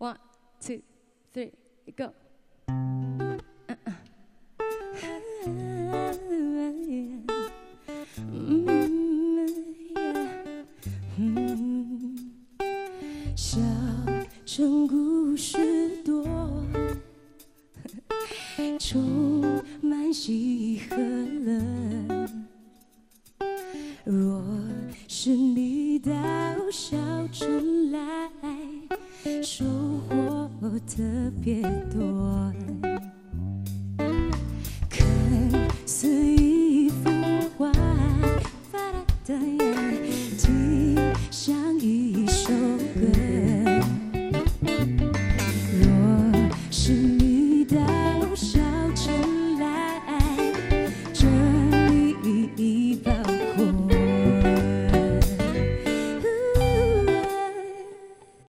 1, 2, 3, go。小城故事多，充满喜和乐。若是你到小城来，收获特别多。